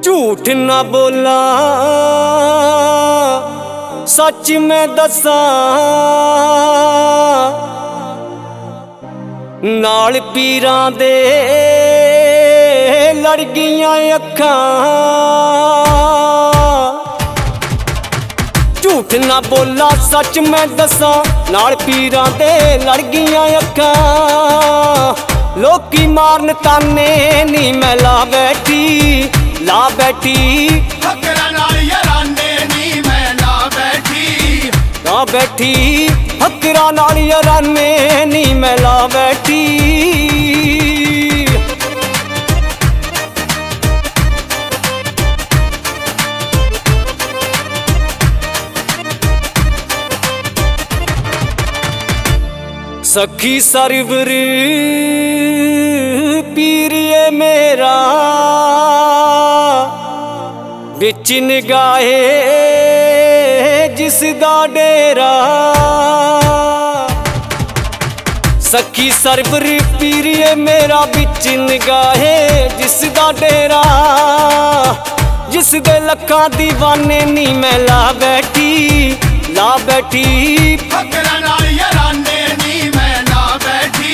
झूठ ना बोला सच मैं दसा नाल पीरां दे लड़ गईयां अखां। झूठ ना बोला सच मैं दसा नाल पीरां दे लड़ गईयां अखां। लोकी मारन ताने नी मैं ला बैठी फकरां नाल याराने नी मैं ला बैठी फकरां नाल याराने नी मैं ला बैठी। सखी सरवर पीरिए मेरा बिच निगाहे जिसदा डेरा। सखी सरवर पीरिए मेरा बिच निगाहे जिसदा डेरा। जिस दे लखां दीवाने नी मैं ला बैठी फकरां नाल याराने नी मैं ला बैठी।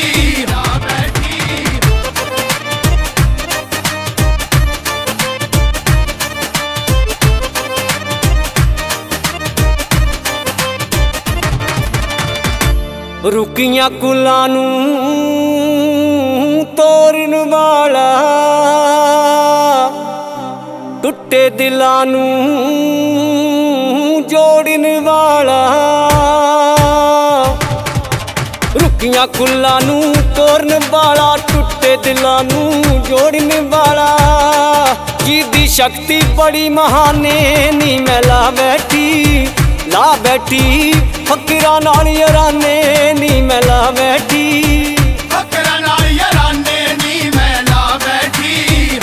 रुकियां कुलां नूं तोड़न वाला टुटे दिलां नूं जोड़न वाला। रुकियां कुलां नूं तोड़न वाला टुटे दिलां नूं जोड़न वाला। जिहदी शक्ति बड़ी महाने नी मैं ला बैठी फकरां नाल याराने नी मैं ला बैठी। फकरां नाल याराने नी मैं ला बैठी।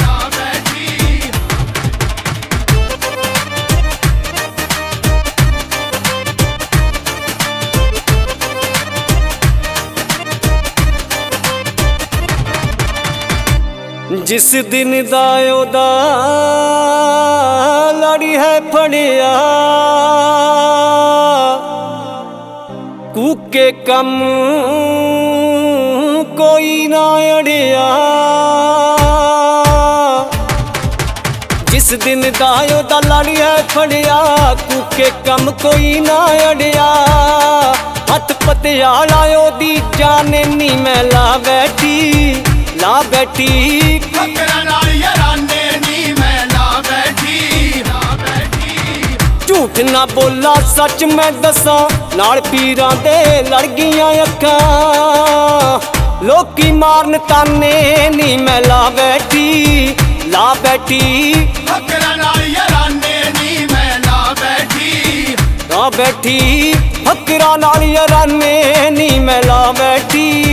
जिस दिन दा ओदा लड़ी है फड़िया कूके कम कोई ना अड़िया। जिस दिन दा ओदा लड़ी है फड़िया कूके कम कोई ना अड़िया। हथ पतियाला ओदी जाने नी मैं ला बैठी फकरां नाल याराने नी मैं ला बैठी। झूठ ना बोला सच मैं दसा नाल पीरां दे लड़ गईयां अखां। लोकी मारन ताने नी मैं ला बैठी फकरां नाल याराने नी मैं ला बैठी। फकरां नाल याराने नी मैं ला बैठी।